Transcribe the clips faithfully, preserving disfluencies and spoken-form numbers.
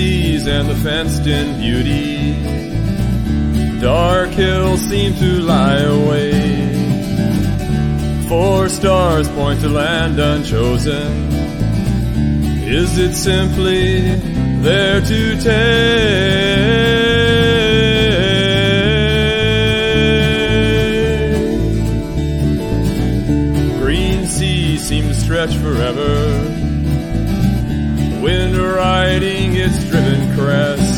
seas and the fenced-in beauty. Dark hills seem to lie away. Four stars point to land unchosen. Is it simply there to take? Green seas seem to stretch forever. Wind riding its driven crest.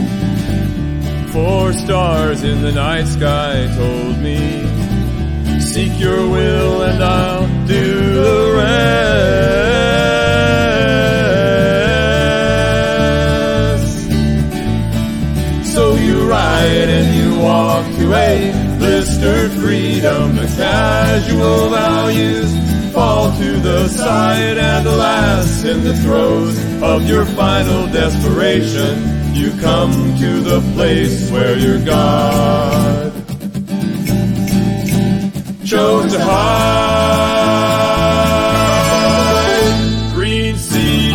Four stars in the night sky told me, seek your will and I'll do the rest. So you ride and you walk to a blistered freedom. The casual values fall to the side, and alas, in the throes of your final desperation, you come to the place where your God chose to hide. Green sea.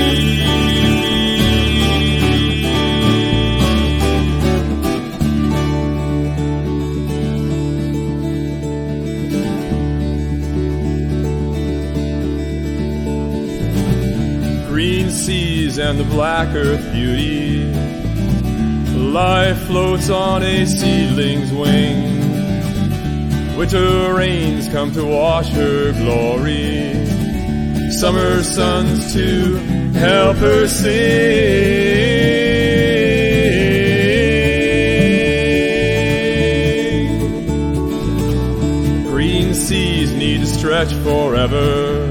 Green seas and the black earth beauty. Life floats on a seedling's wing. Winter rains come to wash her glory. Summer suns to help her sing. Green seas need to stretch forever.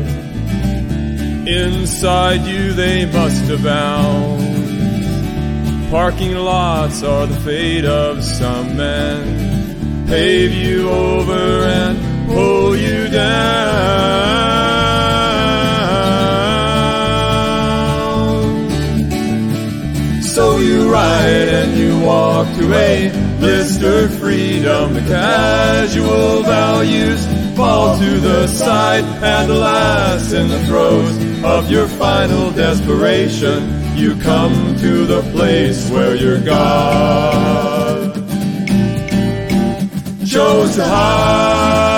Inside you they must abound. Parking lots are the fate of some men. Pave you over and pull you down. So you ride and you walk to a blistered freedom. The casual values fall to the side, and alas, in the throes of your final desperation, you come to the place where your God chose to hide.